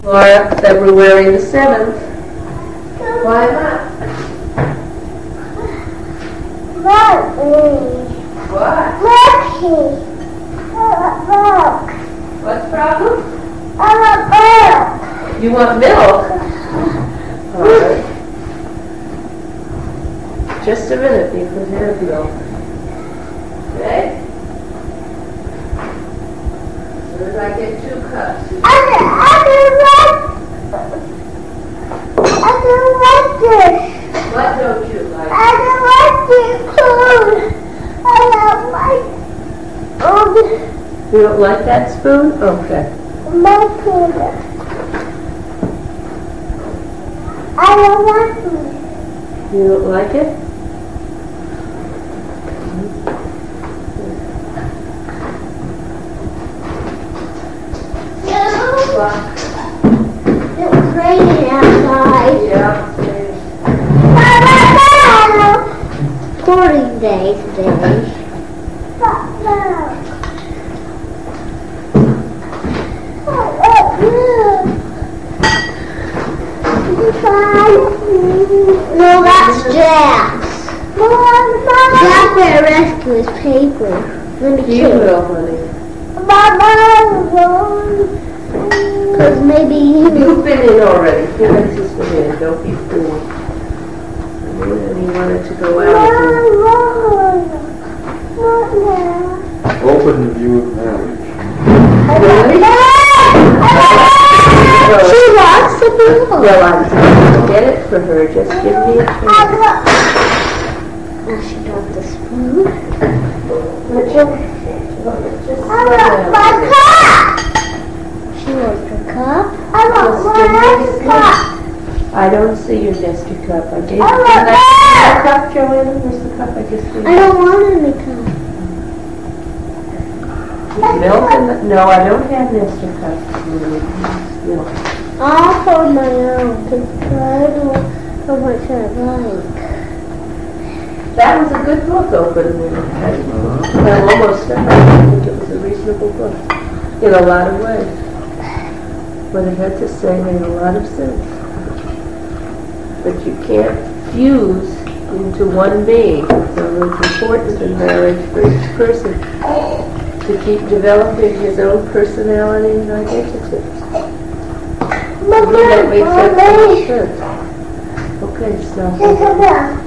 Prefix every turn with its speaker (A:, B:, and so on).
A: Or February the 7th. Why not? What? What's the problem? You want milk? All right. Just a minute, you can have milk. Okay? As soon as I get 2 cups.
B: I don't like this.
A: What don't you like?
B: I don't like this food. I don't like
A: You don't like that spoon? Okay.
B: my food. I don't like it.
A: You don't like it?
B: It's raining outside.
A: Yeah.
B: Recording day today. No, that's Jack's. Jack better rescue his paper. Let me
A: You
B: check.
A: will, honey.
B: Because maybe
A: You've been in already. Felix has been in. Don't be fooled. And then he wanted to go out again.
C: Open the view of marriage.
B: She wants to be home.
A: Well, I'm trying to get it for her. Just give me a chance.
B: Now she got the spoon.
A: Just
B: I want my cup. She wants her cup. I want my cup.
A: I don't see your Nestor cup. I gave you
B: I want
A: the
B: that.
A: cup, Joanna. Where's the cup I just gave
B: I
A: you?
B: don't want any cup.
A: Milk in the... No, I don't have Nestor cups. Milk.
B: I'll pour my own because I don't know how much I like.
A: That was a good book opening. Well, almost. I think it was a reasonable book in a lot of ways. What it had to say made a lot of sense. But you can't fuse into one being. So it's important in marriage for each person to keep developing his own personality and identity. That makes sense. Okay, so...